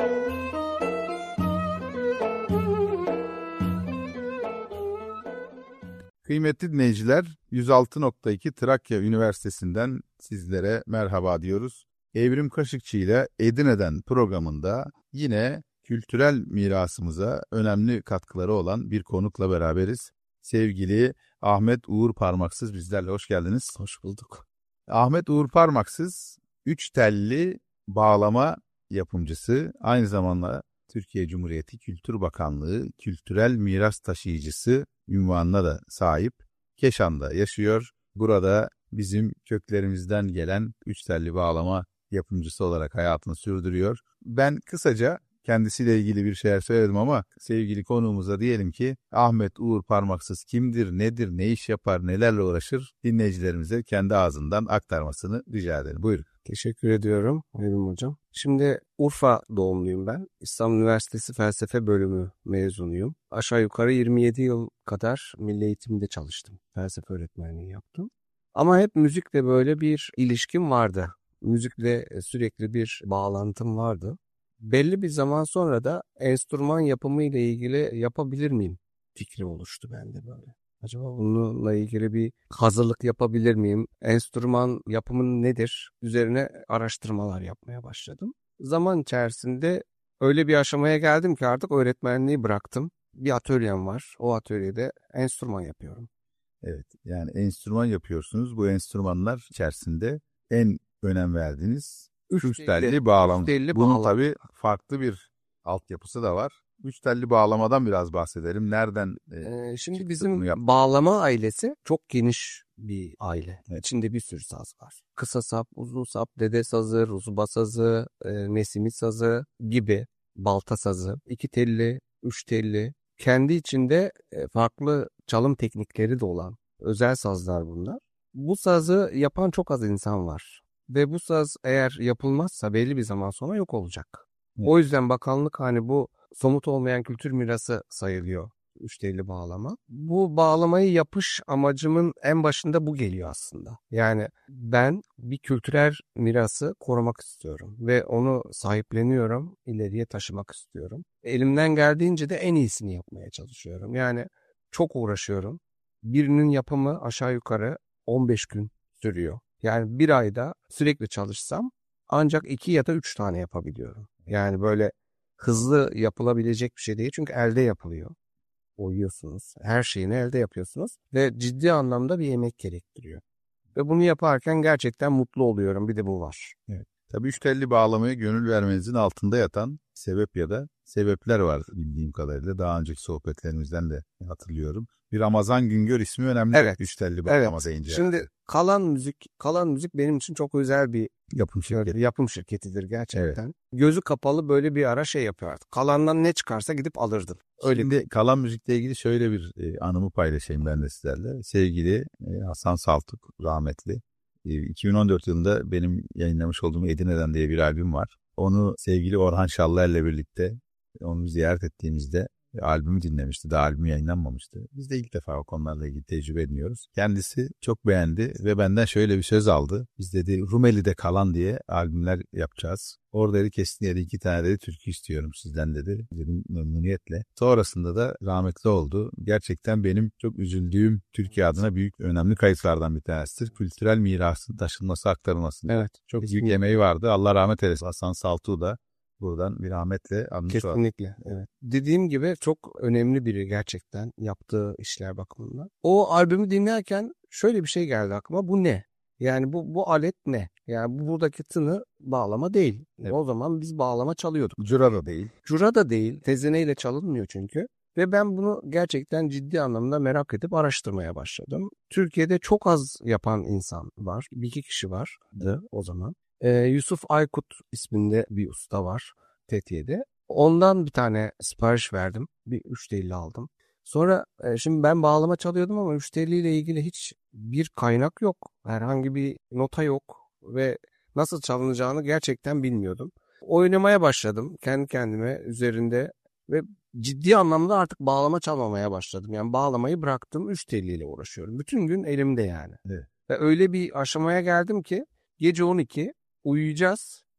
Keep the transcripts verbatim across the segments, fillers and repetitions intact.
Kıymetli dinleyiciler, yüz altı nokta iki Trakya Üniversitesi'nden sizlere merhaba diyoruz. Evrim Kaşıkçı ile Edirne'den programında yine kültürel mirasımıza önemli katkıları olan bir konukla beraberiz. Sevgili Ahmet Uğur Parmaksız bizlerle, hoş geldiniz. Hoş bulduk. Ahmet Uğur Parmaksız, üç telli bağlama yapımcısı, aynı zamanda Türkiye Cumhuriyeti Kültür Bakanlığı Kültürel Miras Taşıyıcısı unvanına da sahip. Keşan'da yaşıyor. Burada bizim köklerimizden gelen üç telli bağlama yapımcısı olarak hayatını sürdürüyor. Ben kısaca kendisiyle ilgili bir şeyler söyledim ama sevgili konuğumuza diyelim ki Ahmet Uğur Parmaksız kimdir, nedir, ne iş yapar, nelerle uğraşır, dinleyicilerimize kendi ağzından aktarmasını rica ederim. Buyurun. Teşekkür ediyorum Evrim Hocam. Şimdi Urfa doğumluyum ben. İstanbul Üniversitesi Felsefe Bölümü mezunuyum. Aşağı yukarı yirmi yedi yıl kadar milli eğitimde çalıştım. Felsefe öğretmenliği yaptım. Ama hep müzikle böyle bir ilişkim vardı. Müzikle sürekli bir bağlantım vardı. Belli bir zaman sonra da enstrüman yapımı ile ilgili yapabilir miyim fikri oluştu bende böyle. Acaba bununla ilgili bir hazırlık yapabilir miyim? Enstrüman yapımı nedir? Üzerine araştırmalar yapmaya başladım. Zaman içerisinde öyle bir aşamaya geldim ki artık öğretmenliği bıraktım. Bir atölyem var. O atölyede enstrüman yapıyorum. Evet, yani enstrüman yapıyorsunuz. Bu enstrümanlar içerisinde en önem verdiğiniz üç telli bağlama. Üç telli Bunun bağlama. Tabii farklı bir altyapısı da var. Üç telli bağlamadan biraz bahsedelim. Nereden e, ee, Şimdi bizim bağlama ailesi çok geniş bir aile. Evet. İçinde bir sürü saz var. Kısa sap, uzun sap, dede sazı, ruzuba sazı, e, nesimi sazı gibi, balta sazı, iki telli, üç telli. Kendi içinde e, farklı çalım teknikleri de olan özel sazlar bunlar. Bu sazı yapan çok az insan var. Ve bu saz eğer yapılmazsa belli bir zaman sonra yok olacak. Evet. O yüzden bakanlık hani bu somut olmayan kültür mirası sayılıyor üç telli bağlama. Bu bağlamayı yapış amacımın en başında bu geliyor aslında. Yani ben bir kültürel mirası korumak istiyorum ve onu sahipleniyorum, ileriye taşımak istiyorum. Elimden geldiğince de en iyisini yapmaya çalışıyorum. Yani çok uğraşıyorum. Birinin yapımı aşağı yukarı on beş gün sürüyor. Yani bir ayda sürekli çalışsam ancak iki ya da üç tane yapabiliyorum. Yani böyle hızlı yapılabilecek bir şey değil çünkü elde yapılıyor. Oyuyorsunuz. Her şeyini elde yapıyorsunuz ve ciddi anlamda bir emek gerektiriyor. Ve bunu yaparken gerçekten mutlu oluyorum. Bir de bu var. Evet. Tabii üç telli bağlamaya gönül vermenizin altında yatan sebep ya da sebepler var bildiğim kadarıyla. Daha önceki sohbetlerimizden de hatırlıyorum. Bir Ramazan Güngör ismi önemli. Evet. Üç telli bağlama evet. deyince. Şimdi Kalan Müzik, Kalan Müzik benim için çok özel bir yapım şirketi. Yapım şirketidir gerçekten. Evet. Gözü kapalı böyle bir ara şey yapıyor artık. Kalandan ne çıkarsa gidip alırdım. Öyle. Şimdi Kalan Müzik'le ilgili şöyle bir e, anımı paylaşayım ben de sizlerle. Sevgili e, Hasan Saltuk rahmetli. E, iki bin on dört yılında benim yayınlamış olduğum Edirne'den diye bir albüm var. Onu sevgili Orhan Şallayer'le birlikte onu ziyaret ettiğimizde albümü dinlemişti. Daha albüm yayınlanmamıştı. Biz de ilk defa o konularla ilgili tecrübe ediyoruz. Kendisi çok beğendi ve benden şöyle bir söz aldı. Biz dedi Rumeli'de Kalan diye albümler yapacağız. Orada dedi kesinlikle iki tane dedi türkü istiyorum sizden dedi. Dedim memnuniyetle. Sonrasında da rahmetli oldu. Gerçekten benim çok üzüldüğüm Türkiye adına büyük önemli kayıplardan bir tanesidir. Kültürel mirasın taşınması, aktarılması. Evet. Çok kesinlikle. Büyük emeği vardı. Allah rahmet eylesin. Hasan Saltuk'u da buradan bir rahmetle anmış olalım. Kesinlikle. Evet. Dediğim gibi çok önemli biri gerçekten yaptığı işler bakımından. O albümü dinlerken şöyle bir şey geldi aklıma. Bu ne? Yani bu bu alet ne? Yani bu buradaki tını bağlama değil. Evet. O zaman biz bağlama çalıyorduk. Cura da değil. Cura da değil. Tezeneyle çalınmıyor çünkü. Ve ben bunu gerçekten ciddi anlamda merak edip araştırmaya başladım. Türkiye'de çok az yapan insan var. Bir iki kişi vardı o zaman. Ee, Yusuf Aykut isminde bir usta var Fethiye'de. Ondan bir tane sipariş verdim. Bir üç telli aldım. Sonra e, şimdi ben bağlama çalıyordum ama üç telli ile ilgili hiç bir kaynak yok. Herhangi bir nota yok ve nasıl çalınacağını gerçekten bilmiyordum. Oynamaya başladım kendi kendime üzerinde ve ciddi anlamda artık bağlama çalmamaya başladım. Yani bağlamayı bıraktım, üç telli ile uğraşıyorum. Bütün gün elimde yani. Evet. Ve öyle bir aşamaya geldim ki gece on iki uyuyacağız.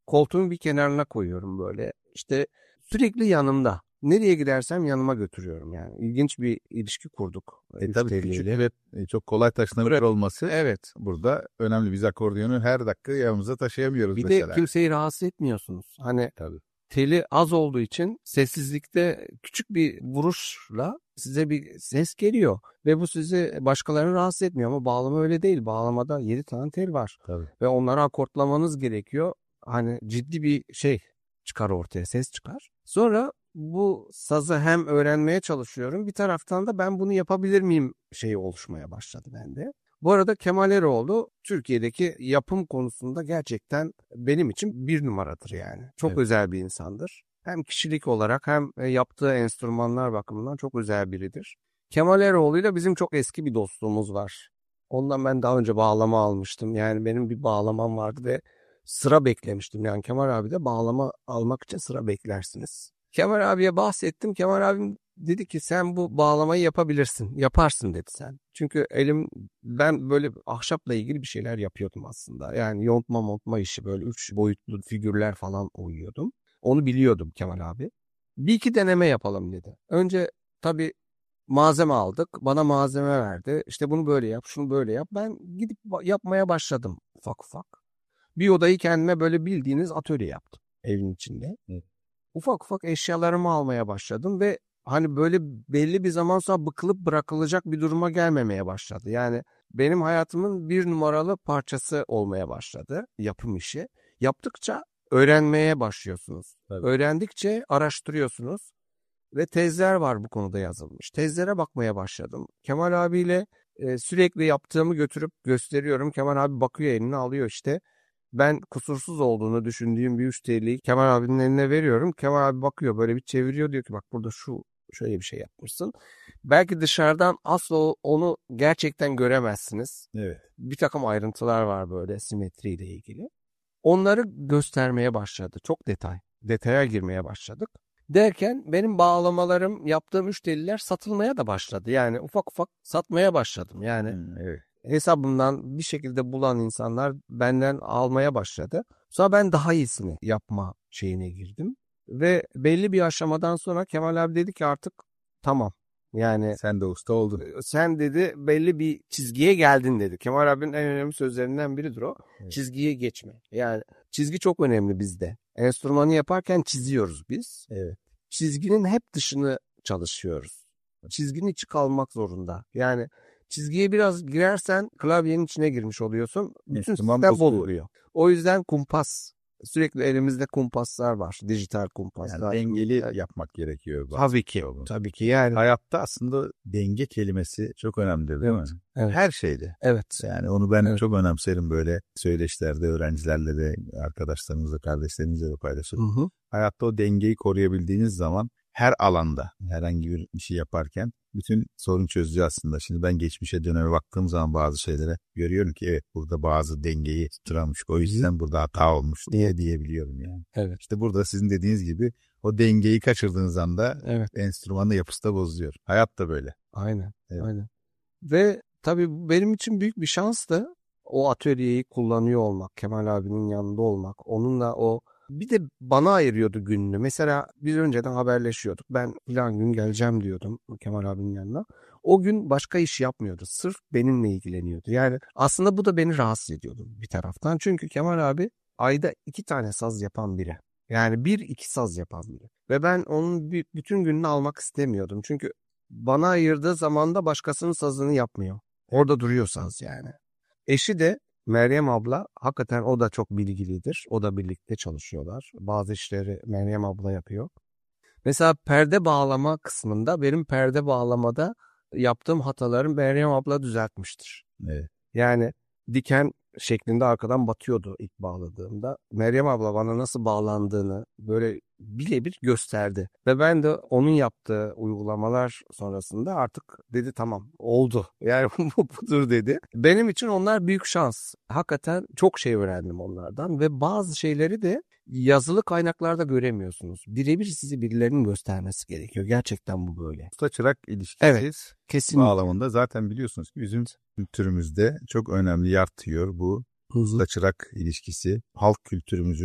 koltuğun bir kenarına koyuyorum böyle. İşte sürekli yanımda. Nereye gidersem yanıma götürüyorum yani. İlginç bir ilişki kurduk. E tabii küçük ve çok kolay taşınabilir olması evet. burada önemli. Biz akordiyonu her dakika yanımıza taşıyamıyoruz bir mesela. Bir de kimseyi rahatsız etmiyorsunuz. Hani tabii. Teli az olduğu için sessizlikte küçük bir vuruşla size bir ses geliyor. Ve bu sizi başkalarını rahatsız etmiyor ama bağlama öyle değil. Bağlamada yedi tane tel var. Tabii. Ve onları akortlamanız gerekiyor. Hani ciddi bir şey çıkar ortaya, ses çıkar. Sonra bu sazı hem öğrenmeye çalışıyorum. Bir taraftan da ben bunu yapabilir miyim şeyi oluşmaya başladı bende. Bu arada Kemal Eroğlu Türkiye'deki yapım konusunda gerçekten benim için bir numaradır yani. Çok evet. özel bir insandır. Hem kişilik olarak hem yaptığı enstrümanlar bakımından çok özel biridir. Kemal Eroğlu'yla bizim çok eski bir dostluğumuz var. Ondan ben daha önce bağlama almıştım. Yani benim bir bağlamam vardı ve sıra beklemiştim. Yani Kemal abi de bağlama almak için sıra beklersiniz. Kemal abiye bahsettim. Kemal abim dedi ki sen bu bağlamayı yapabilirsin. Yaparsın dedi sen. Çünkü elim ben böyle ahşapla ilgili bir şeyler yapıyordum aslında. Yani yontma montma işi böyle üç boyutlu figürler falan uyuyordum. Onu biliyordum Kemal abi. Bir iki deneme yapalım dedi. Önce tabii malzeme aldık. Bana malzeme verdi. İşte bunu böyle yap, şunu böyle yap. Ben gidip yapmaya başladım ufak ufak. Bir odayı kendime böyle bildiğiniz atölye yaptım evin içinde. Evet. Ufak ufak eşyalarımı almaya başladım ve hani böyle belli bir zaman sonra bıkılıp bırakılacak bir duruma gelmemeye başladı. Yani benim hayatımın bir numaralı parçası olmaya başladı yapım işi. Yaptıkça öğrenmeye başlıyorsunuz. Tabii. Öğrendikçe araştırıyorsunuz ve tezler var bu konuda yazılmış. Tezlere bakmaya başladım. Kemal abiyle e, sürekli yaptığımı götürüp gösteriyorum. Kemal abi bakıyor, eline alıyor işte. Ben kusursuz olduğunu düşündüğüm bir üç T'liyi Kemal abinin eline veriyorum. Kemal abi bakıyor, böyle bir çeviriyor, diyor ki bak burada şu şöyle bir şey yapmışsın. Belki dışarıdan asla onu gerçekten göremezsiniz. Evet. Bir takım ayrıntılar var böyle simetriyle ilgili. Onları göstermeye başladı. Çok detay. Detaya girmeye başladık. Derken benim bağlamalarım, yaptığım üç T'liler satılmaya da başladı. Yani ufak ufak satmaya başladım. Yani hmm, evet. Hesabımdan bir şekilde bulan insanlar benden almaya başladı. Sonra ben daha iyisini yapma şeyine girdim. Ve belli bir aşamadan sonra Kemal abi dedi ki artık tamam. Yani sen de usta oldun. Sen dedi belli bir çizgiye geldin dedi. Kemal abinin en önemli sözlerinden biridir o. Evet. Çizgiye geçme. Yani çizgi çok önemli bizde. Enstrümanı yaparken çiziyoruz biz. Evet. Çizginin hep dışını çalışıyoruz. Çizginin içi kalmak zorunda. Yani çizgiye biraz girersen klavyenin içine girmiş oluyorsun. Bütün sistem bozuluyor. O yüzden kumpas. Sürekli elimizde kumpaslar var. Dijital kumpaslar. Yani dengeli yani, yapmak gerekiyor. Tabii ki. Tabii ki yani. Hayatta aslında denge kelimesi çok önemli değil evet, mi? Evet. Her şeyde. Evet. Yani onu ben evet. çok önemserim böyle söyleşilerde, öğrencilerle de, arkadaşlarımızla, kardeşlerimizle de paylaşıyorum. Hı hı. Hayatta o dengeyi koruyabildiğiniz zaman her alanda herhangi bir işi yaparken bütün sorun çözücü aslında. Şimdi ben geçmişe döneme baktığım zaman bazı şeylere görüyorum ki evet burada bazı dengeyi tutturamamış. O yüzden Hı. burada hata olmuş diye diyebiliyorum yani. Evet. İşte burada sizin dediğiniz gibi o dengeyi kaçırdığınız anda evet. enstrümanın yapısı da bozuyor. Hayat da böyle. Aynen. Evet. Aynen. Ve tabii benim için büyük bir şans da o atölyeyi kullanıyor olmak, Kemal abinin yanında olmak, onunla o bir de bana ayırıyordu gününü. Mesela biz önceden haberleşiyorduk. Ben filan gün geleceğim diyordum Kemal abinin yanına. O gün başka iş yapmıyordu. Sırf benimle ilgileniyordu. Yani aslında bu da beni rahatsız ediyordu bir taraftan. Çünkü Kemal abi ayda iki tane saz yapan biri. Yani bir iki saz yapan biri. Ve ben onun bütün gününü almak istemiyordum. Çünkü bana ayırdığı zamanda başkasının sazını yapmıyor. Orada duruyor saz yani. Eşi de Meryem abla, hakikaten o da çok bilgilidir. O da birlikte çalışıyorlar. Bazı işleri Meryem abla yapıyor. Mesela perde bağlama kısmında benim perde bağlamada yaptığım hataları Meryem abla düzeltmiştir. Evet. Yani diken şeklinde arkadan batıyordu ilk bağladığımda. Meryem abla bana nasıl bağlandığını böyle birebir gösterdi. Ve ben de onun yaptığı uygulamalar sonrasında artık dedi tamam oldu. Yani bu budur dedi. Benim için onlar büyük şans. Hakikaten çok şey öğrendim onlardan ve bazı şeyleri de yazılı kaynaklarda göremiyorsunuz. Birebir sizi birilerinin göstermesi gerekiyor. Gerçekten bu böyle. Usta çırak ilişkisi evet, kesinlikle. bağlamında zaten biliyorsunuz ki bizim kültürümüzde çok önemli yer tutuyor bu usta çırak ilişkisi. Halk kültürümüzün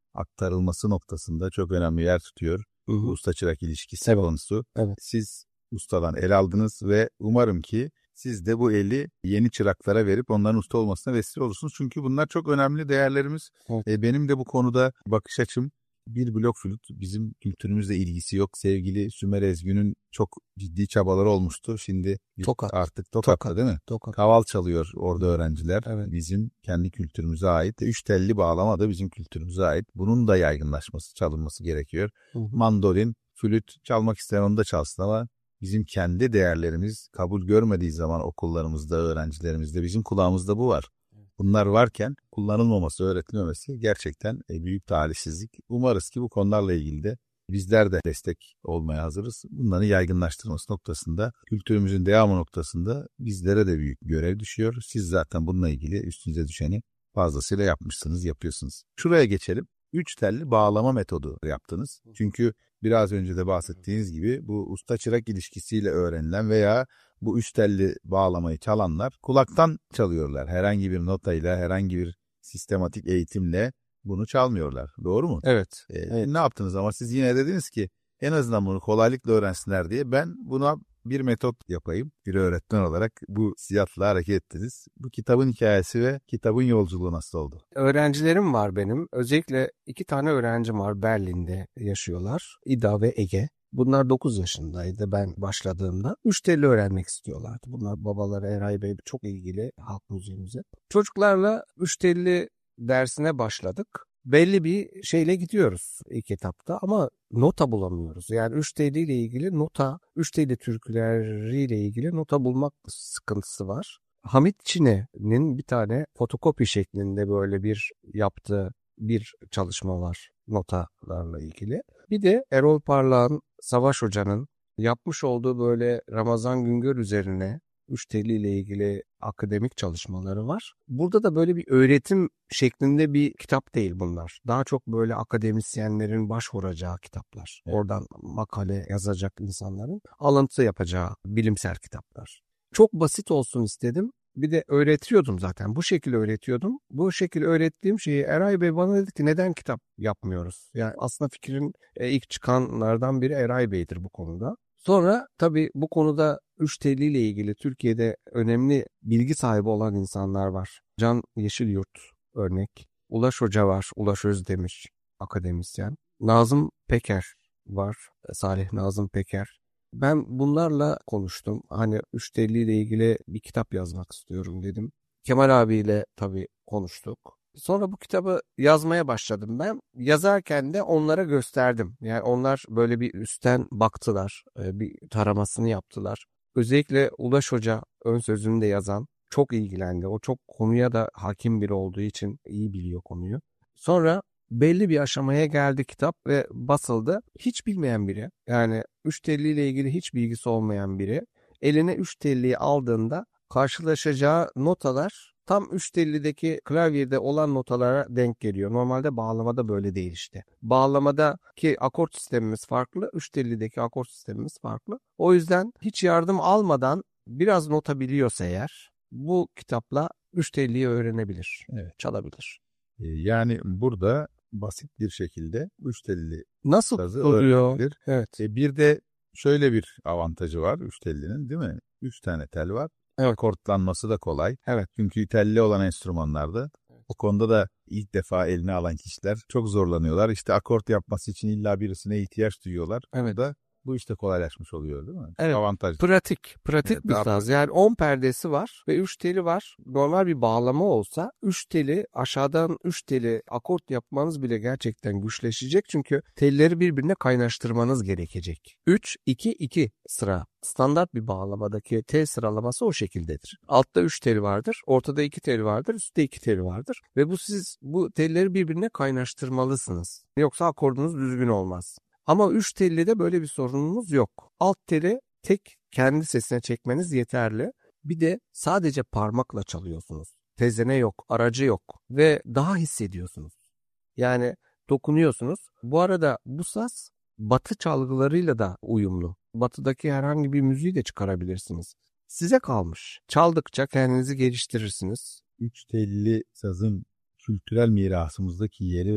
aktarılması noktasında çok önemli yer tutuyor. Hı hı. Bu usta-çırak ilişkisi Evet. konusu. Evet. Siz ustadan el aldınız ve umarım ki siz de bu eli yeni çıraklara verip onların usta olmasına vesile olursunuz. Çünkü bunlar çok önemli değerlerimiz. Evet. E, benim de bu konuda bakış açım, bir blok flüt bizim kültürümüzle ilgisi yok. Sevgili Sümer Ezgün'ün çok ciddi çabaları olmuştu. Şimdi Tokat. artık Tokat'ta Tokat. değil mi? Tokat. Kaval çalıyor orada öğrenciler. Evet. Bizim kendi kültürümüze ait. Üç telli bağlama da bizim kültürümüze ait. Bunun da yaygınlaşması, çalınması gerekiyor. Hı hı. Mandolin, flüt çalmak isteyen onu da çalsın ama bizim kendi değerlerimiz kabul görmediği zaman okullarımızda, öğrencilerimizde, bizim kulağımızda bu var. Bunlar varken kullanılmaması, öğretilmemesi gerçekten büyük talihsizlik. Umarız ki bu konularla ilgili de bizler de destek olmaya hazırız. Bunları yaygınlaştırması noktasında, kültürümüzün devamı noktasında bizlere de büyük görev düşüyor. Siz zaten bununla ilgili üstünüze düşeni fazlasıyla yapmışsınız, yapıyorsunuz. Şuraya geçelim. Üç telli bağlama metodu yaptınız. Çünkü biraz önce de bahsettiğiniz gibi bu usta-çırak ilişkisiyle öğrenilen veya bu üç telli bağlamayı çalanlar kulaktan çalıyorlar. Herhangi bir notayla, herhangi bir sistematik eğitimle bunu çalmıyorlar. Doğru mu? Evet. Ee, evet. Ne yaptınız ama siz yine dediniz ki en azından bunu kolaylıkla öğrensinler diye ben buna bir metot yapayım. Bir öğretmen olarak bu siyatla hareket ettiniz. Bu kitabın hikayesi ve kitabın yolculuğu nasıl oldu? Öğrencilerim var benim. Özellikle iki tane öğrencim var, Berlin'de yaşıyorlar. İda ve Ege. Bunlar dokuz yaşındaydı ben başladığımda. Üç telli öğrenmek istiyorlardı. Bunlar babaları Eray Bey çok ilgili halk müziğimize. Çocuklarla üç telli dersine başladık. Belli bir şeyle gidiyoruz ilk etapta ama nota bulamıyoruz. Yani üç telli ile ilgili nota, üç telli türküleriyle ilgili nota bulmak sıkıntısı var. Hamit Çine'nin bir tane fotokopi şeklinde böyle bir yaptığı bir çalışma var notalarla ilgili. Bir de Erol Parlak'ın, Savaş Hoca'nın yapmış olduğu böyle Ramazan Güngör üzerine üç telli ile ilgili akademik çalışmaları var. Burada da böyle bir öğretim şeklinde bir kitap değil bunlar. Daha çok böyle akademisyenlerin başvuracağı kitaplar. Evet. Oradan makale yazacak insanların alıntı yapacağı bilimsel kitaplar. Çok basit olsun istedim. Bir de öğretiyordum zaten. Bu şekilde öğretiyordum. Bu şekilde öğrettiğim şeyi Eray Bey bana dedi ki neden kitap yapmıyoruz? Yani aslında fikrin ilk çıkanlardan biri Eray Bey'dir bu konuda. Sonra tabii bu konuda üç telli ile ilgili Türkiye'de önemli bilgi sahibi olan insanlar var. Can Yeşilyurt örnek. Ulaş Hoca var. Ulaş Özdemir akademisyen. Nazım Peker var. Salih Nazım Peker. Ben bunlarla konuştum. Hani üç telli ile ilgili bir kitap yazmak istiyorum dedim. Kemal abiyle tabii konuştuk. Sonra bu kitabı yazmaya başladım ben. Yazarken de onlara gösterdim. Yani onlar böyle bir üstten baktılar. Bir taramasını yaptılar. Özellikle Ulaş Hoca ön sözünü de yazan çok ilgilendi. O çok konuya da hakim biri olduğu için iyi biliyor konuyu. Sonra belli bir aşamaya geldi kitap ve basıldı. Hiç bilmeyen biri, yani üç telli ile ilgili hiç bilgisi olmayan biri eline üç telliyi aldığında karşılaşacağı notalar tam üç tellideki klavyede olan notalara denk geliyor. Normalde bağlamada böyle değil işte. Bağlamadaki akort sistemimiz farklı, üç tellideki akort sistemimiz farklı. O yüzden hiç yardım almadan biraz nota biliyorsa eğer bu kitapla üç telliyi öğrenebilir, Evet. çalabilir. Yani burada basit bir şekilde üç telli nasıl sazı oluyor? öğrenilir. Evet. E bir de şöyle bir avantajı var üç tellinin, değil mi? Üç tane tel var. Evet. Akortlanması da kolay. Evet. Çünkü telli olan enstrümanlarda evet. O konuda da ilk defa eline alan kişiler çok zorlanıyorlar. İşte akort yapması için illa birisine ihtiyaç duyuyorlar. Evet. Bu da bu işte kolaylaşmış oluyor, değil mi? Evet. Avantaj. Pratik. Pratik Evet, bir saz. pratik. Yani on perdesi var ve üç teli var. Normal bir bağlama olsa üç teli aşağıdan üç teli akort yapmanız bile gerçekten güçleşecek. Çünkü telleri birbirine kaynaştırmanız gerekecek. üç iki iki sıra. Standart bir bağlamadaki tel sıralaması o şekildedir. Altta üç tel vardır, ortada iki tel vardır, üstte iki tel vardır. Ve bu siz bu telleri birbirine kaynaştırmalısınız. Yoksa akordunuz düzgün olmaz. Ama üç telli de böyle bir sorunumuz yok. Alt teli tek kendi sesine çekmeniz yeterli. Bir de sadece parmakla çalıyorsunuz. Tezene yok, aracı yok ve daha hissediyorsunuz. Yani dokunuyorsunuz. Bu arada bu saz Batı çalgılarıyla da uyumlu. Batıdaki herhangi bir müziği de çıkarabilirsiniz. Size kalmış. Çaldıkça kendinizi geliştirirsiniz. Üç telli sazın kültürel mirasımızdaki yeri ve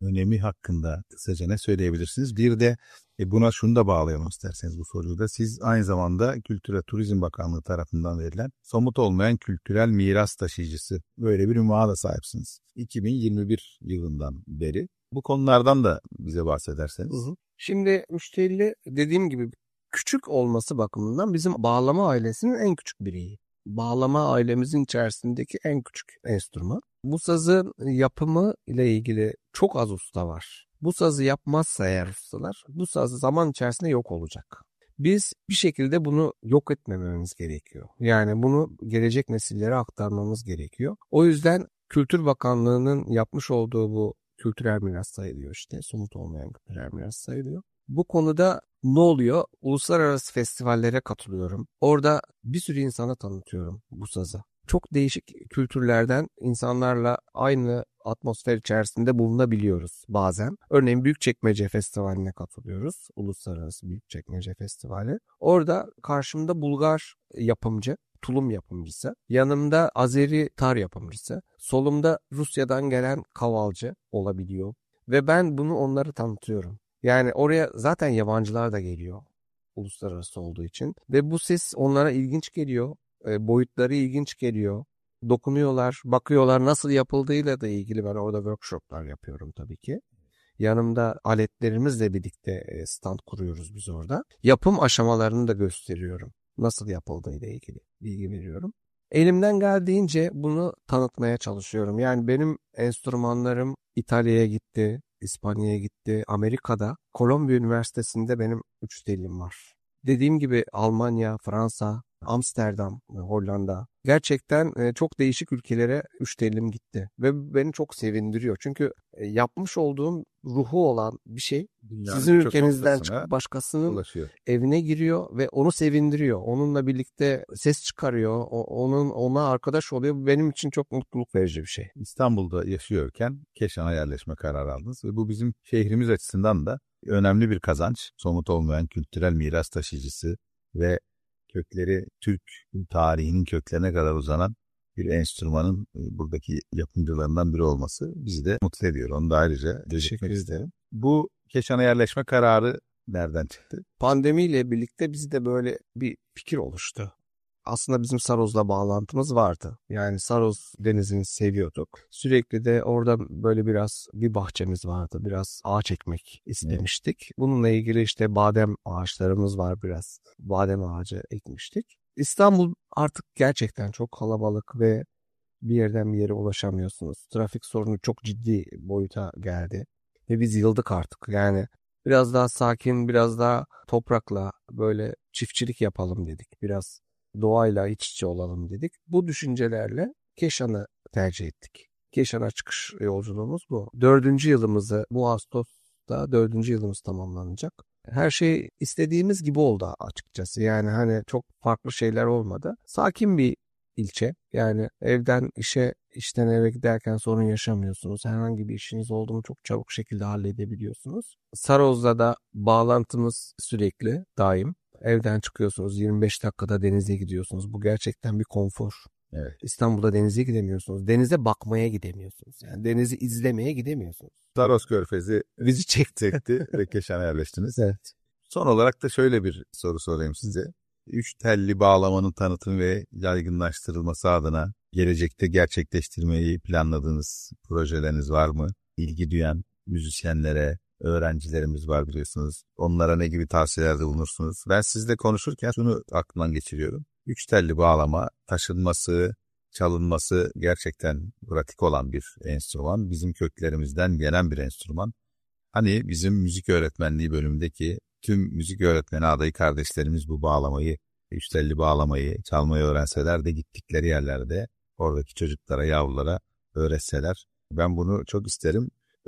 önemi hakkında kısaca ne söyleyebilirsiniz? Bir de e, buna şunu da bağlayalım isterseniz bu soruyu da. Siz aynı zamanda Kültür ve Turizm Bakanlığı tarafından verilen somut olmayan kültürel miras taşıyıcısı, böyle bir ünvana da sahipsiniz. iki bin yirmi bir yılından beri. Bu konulardan da bize bahsederseniz. Hı hı. Şimdi müşterili dediğim gibi küçük olması bakımından bizim bağlama ailesinin en küçük bireyi. Bağlama ailemizin içerisindeki en küçük enstrüman. Bu sazın yapımı ile ilgili çok az usta var. Bu sazı yapmazsa eğer ustalar, bu saz zaman içerisinde yok olacak. Biz bir şekilde bunu yok etmememiz gerekiyor. Yani bunu gelecek nesillere aktarmamız gerekiyor. O yüzden Kültür Bakanlığı'nın yapmış olduğu bu kültürel miras sayılıyor işte. Somut olmayan kültürel miras sayılıyor. Bu konuda ne oluyor? Uluslararası festivallere katılıyorum. Orada bir sürü insana tanıtıyorum bu sazı. Çok değişik kültürlerden insanlarla aynı atmosfer içerisinde bulunabiliyoruz bazen. Örneğin Büyükçekmece Festivali'ne katılıyoruz. Uluslararası Büyükçekmece Festivali. Orada karşımda Bulgar yapımcı, tulum yapımcısı, yanımda Azeri tar yapımcısı, solumda Rusya'dan gelen kavalcı olabiliyor. Ve ben bunu onlara tanıtıyorum. Yani oraya zaten yabancılar da geliyor uluslararası olduğu için. Ve bu ses onlara ilginç geliyor. E, boyutları ilginç geliyor. Dokunuyorlar, bakıyorlar nasıl yapıldığıyla da ilgili ben orada workshoplar yapıyorum tabii ki. Yanımda aletlerimizle birlikte stand kuruyoruz biz orada. Yapım aşamalarını da gösteriyorum. Nasıl yapıldığıyla ilgili bilgi veriyorum. Elimden geldiğince bunu tanıtmaya çalışıyorum. Yani benim enstrümanlarım İtalya'ya gitti, İspanya'ya gitti, Amerika'da. Kolombiya Üniversitesi'nde benim üç dilim var. Dediğim gibi Almanya, Fransa, Amsterdam, Hollanda. Gerçekten çok değişik ülkelere üç dilim gitti. Ve beni çok sevindiriyor. Çünkü yapmış olduğum ruhu olan bir şey dünyanın sizin ülkenizden çıkıp başkasının ulaşıyor. Evine giriyor ve onu sevindiriyor. Onunla birlikte ses çıkarıyor. Onun ona arkadaş oluyor. Bu benim için çok mutluluk verici bir şey. İstanbul'da yaşıyorken Keşan'a yerleşme kararı aldınız ve bu bizim şehrimiz açısından da önemli bir kazanç. Somut olmayan kültürel miras taşıyıcısı ve kökleri Türk tarihinin köklerine kadar uzanan bir enstrümanın buradaki yapımcılarından biri olması bizi de mutlu ediyor. Onu da ayrıca teşekkür ederim. Bu Keşan'a yerleşme kararı nereden çıktı? Pandemiyle birlikte bizde böyle bir fikir oluştu. Aslında bizim Saroz'la bağlantımız vardı. Yani Saroz denizini seviyorduk. Sürekli de orada böyle biraz bir bahçemiz vardı. Biraz ağaç ekmek istemiştik. Evet. Bununla ilgili işte badem ağaçlarımız var biraz. Badem ağacı ekmiştik. İstanbul artık gerçekten çok kalabalık ve bir yerden bir yere ulaşamıyorsunuz. Trafik sorunu çok ciddi boyuta geldi. Ve biz yıldık artık. Yani biraz daha sakin, biraz daha toprakla böyle çiftçilik yapalım dedik. Biraz doğayla iç içe olalım dedik. Bu düşüncelerle Keşan'ı tercih ettik. Keşan'a çıkış yolculuğumuz bu. Dördüncü yılımızı bu Ağustos'ta dördüncü yılımız tamamlanacak. Her şey istediğimiz gibi oldu açıkçası. Yani hani çok farklı şeyler olmadı. Sakin bir ilçe. Yani evden işe, işten eve giderken sorun yaşamıyorsunuz. Herhangi bir işiniz oldu mu çok çabuk şekilde halledebiliyorsunuz. Saroz'la da bağlantımız sürekli, daim. Evden çıkıyorsunuz, yirmi beş dakikada denize gidiyorsunuz. Bu gerçekten bir konfor. Evet. İstanbul'da denize gidemiyorsunuz. Denize bakmaya gidemiyorsunuz. Yani denizi izlemeye gidemiyorsunuz. Saros Körfezi bizi çekti ve Keşan'a yerleştiniz. Evet. Son olarak da şöyle bir soru sorayım size. Üç telli bağlamanın tanıtımı ve yaygınlaştırılması adına gelecekte gerçekleştirmeyi planladığınız projeleriniz var mı? İlgi duyan müzisyenlere, öğrencilerimiz var biliyorsunuz. Onlara ne gibi tavsiyelerde bulunursunuz? Ben sizle konuşurken şunu aklımdan geçiriyorum. Üç telli bağlama taşınması, çalınması gerçekten pratik olan bir enstrüman. Bizim köklerimizden gelen bir enstrüman. Hani bizim müzik öğretmenliği bölümündeki tüm müzik öğretmeni adayı kardeşlerimiz bu bağlamayı, üç telli bağlamayı çalmayı öğrenseler de gittikleri yerlerde oradaki çocuklara, yavrulara öğretseler. Ben bunu çok isterim.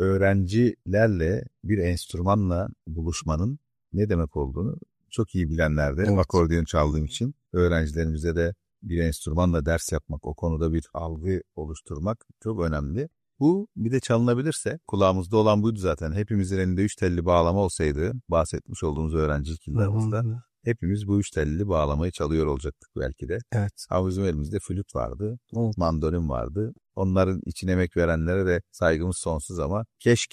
Öğrencilerle bir enstrümanla buluşmanın ne demek olduğunu çok iyi bilenler de, evet. Akordeon çaldığım için öğrencilerimize de bir enstrümanla ders yapmak, o konuda bir algı oluşturmak çok önemli. Bu bir de çalınabilirse, kulağımızda olan buydu zaten. Hepimizin elinde üç telli bağlama olsaydı, bahsetmiş olduğumuz öğrencilik yıllarımızda hepimiz bu üç telli bağlamayı çalıyor olacaktık belki de. Evet. Ama bizim elimizde flüt vardı, evet. mandolin vardı. Onların için emek verenlere de saygımız sonsuz ama keşke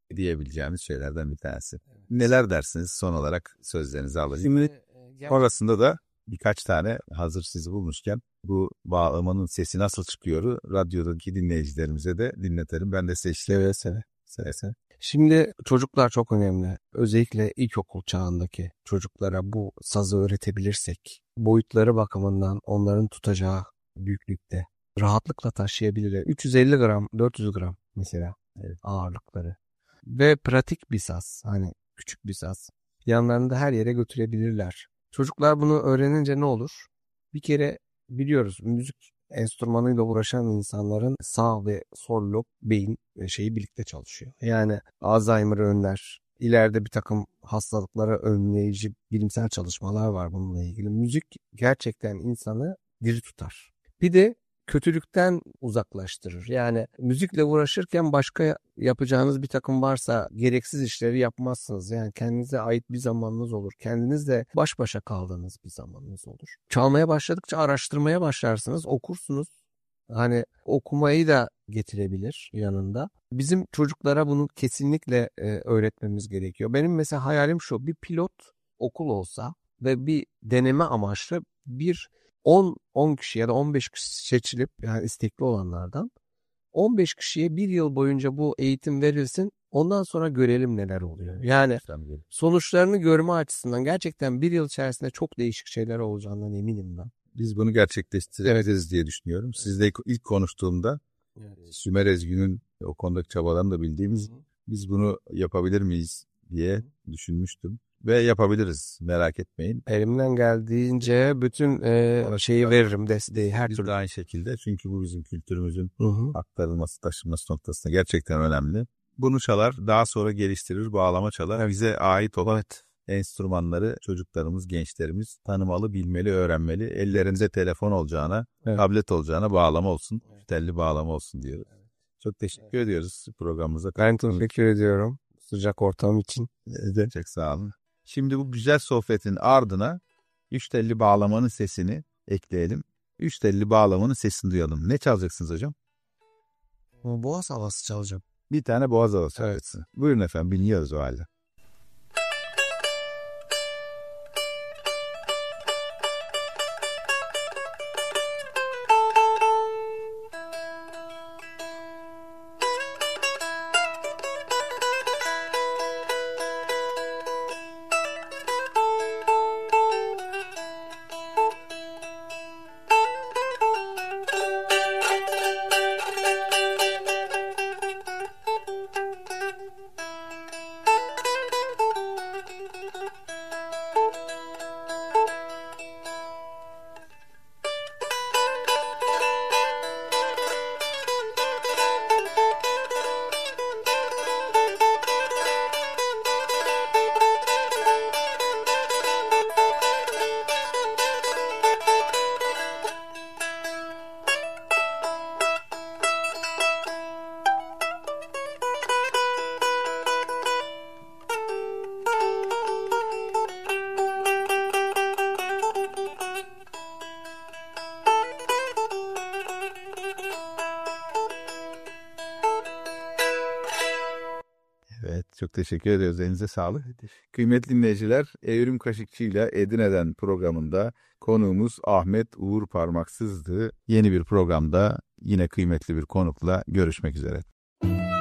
diyebileceğimiz şeylerden bir tanesi. Neler dersiniz son olarak, sözlerinizi alayım. Şimdi sonrasında da birkaç tane hazır sizi bulmuşken bu bağlamanın sesi nasıl çıkıyor radyodaki dinleyicilerimize de dinletelim. Ben de seçtim. Seve seve. Seve seve. Şimdi çocuklar çok önemli. Özellikle ilkokul çağındaki çocuklara bu sazı öğretebilirsek boyutları bakımından onların tutacağı büyüklükte rahatlıkla taşıyabilirler. üç yüz elli gram, dört yüz gram mesela evet, ağırlıkları. Ve pratik bir saz. Hani küçük bir saz. Yanlarında her yere götürebilirler. Çocuklar bunu öğrenince ne olur? Bir kere biliyoruz müzik enstrümanıyla uğraşan insanların sağ ve sol lob beyin şeyi birlikte çalışıyor. Yani Alzheimer'ı önler. İleride bir takım hastalıklara önleyici bilimsel çalışmalar var bununla ilgili. Müzik gerçekten insanı diri tutar. Bir de kötülükten uzaklaştırır. Yani müzikle uğraşırken başka yapacağınız bir takım varsa gereksiz işleri yapmazsınız. Yani kendinize ait bir zamanınız olur. Kendinizle baş başa kaldığınız bir zamanınız olur. Çalmaya başladıkça araştırmaya başlarsınız, okursunuz. Hani okumayı da getirebilir yanında. Bizim çocuklara bunu kesinlikle e, öğretmemiz gerekiyor. Benim mesela hayalim şu: bir pilot okul olsa ve bir deneme amaçlı bir on on kişi ya da on beş kişi seçilip, yani istekli olanlardan on beş kişiye bir yıl boyunca bu eğitim verilsin. Ondan sonra görelim neler oluyor. Yani sonuçlarını görme açısından gerçekten bir yıl içerisinde çok değişik şeyler olacağından eminim ben. Biz bunu gerçekleştirebiliriz evet diye düşünüyorum. Sizle ilk konuştuğumda evet, Sümer Ezgü'nün o konudaki çabalarını da bildiğimiz, hı, biz bunu yapabilir miyiz diye hı, düşünmüştüm. Ve yapabiliriz, merak etmeyin. Elimden geldiğince bütün e, şeyi veririm, desteği her biz türlü. de aynı şekilde, çünkü bu bizim kültürümüzün hı hı, aktarılması, taşınması noktasında gerçekten önemli. Bunu çalar, daha sonra geliştirir, bağlama çalar. Evet. Bize ait olan evet, enstrümanları çocuklarımız, gençlerimiz tanımalı, bilmeli, öğrenmeli. Ellerinde telefon olacağına, evet, tablet olacağına bağlama olsun, evet, telli bağlama olsun diyoruz. Evet. Çok teşekkür evet ediyoruz programımıza. Ben teşekkür ediyorum sıcak ortam için. Evet. Çok sağ olun. Şimdi bu güzel sohbetin ardına üç telli bağlamanın sesini ekleyelim. üç telli bağlamanın sesini duyalım. Ne çalacaksınız hocam? Boğaz havası çalacağım. Bir tane boğaz havası. Evet. Buyurun efendim, dinliyoruz o halde. Evet, çok teşekkür ediyoruz. Elinize sağlık. Kıymetli dinleyiciler, Evrim Kaşıkçı ile Edirne'den programında konuğumuz Ahmet Uğur Parmaksız'dı. Yeni bir programda yine kıymetli bir konukla görüşmek üzere.